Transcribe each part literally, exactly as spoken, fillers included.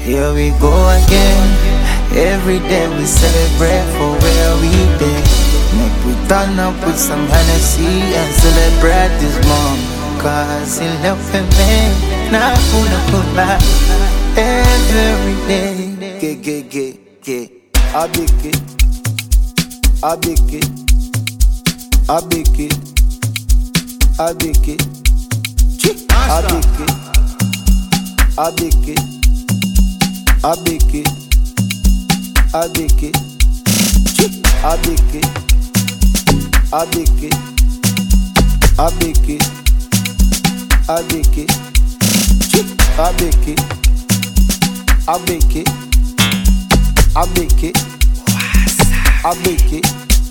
Here we go again. Every day we celebrate for where we been. Make we turn up with some Hennessy and celebrate this moment. Cause he love for me, not gonna put back every day. Get, get, get, get. I bake it, I bake it, I bake it, I bake it, I bake it, I bake it, I bake it, I bake it, I bake it, I bake it, I bake it, I bake it, I bake it, I bake it, I bake it, I bake it.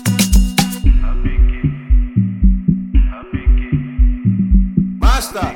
Master.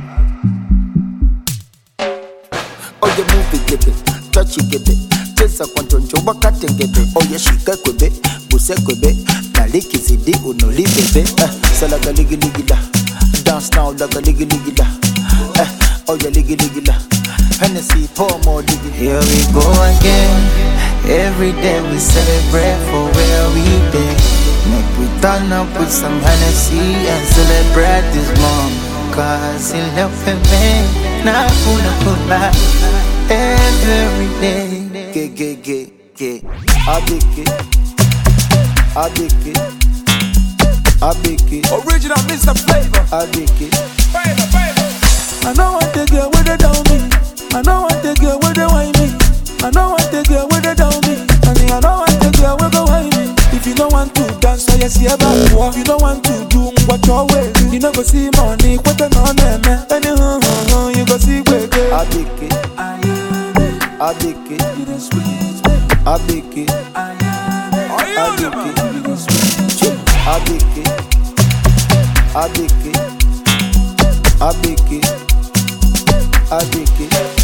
Oh, you move it, give it, touch it, give it. Just a quantum job, cut and give it. Oh, yeah, she got with it, Busse with it. Naliki City, uno live it. So like a liggy liggy da. Dance now like a liggy liggy da. Oh, yeah, liggy liggy da. Hennessy, pour more diggy. Here we go again. Every day we celebrate for where we been. Make we turn up with some Hennessy and celebrate this moment. Cause he love for me, not gonna put back every day. Get, get, get, get. I bake it, I bake it, I bake it. Original Mister Flavor. I bake it. Flavor, flavor. I know what they get with the down me. I know what they get with the wine me. I know what they get with the down me. And I know what they get with the wine me. If you don't want to dance, so you see about what you don't want to do, what your way. You know go see money, what the no name. Anyhow, you go see where I bake it, I bake it, I bake it, I bake it, I bake it, I bake it, I bake it, I bake it.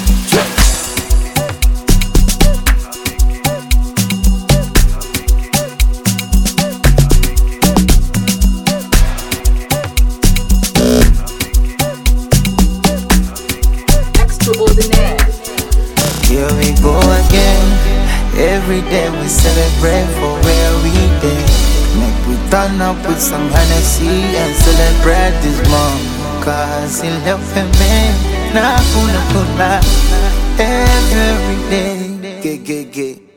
Here we go again. Every day we celebrate for where we been. Make we turn up with some Hennessy and celebrate this moment. Cause he love for me, not gonna put back every day. Get, get, get.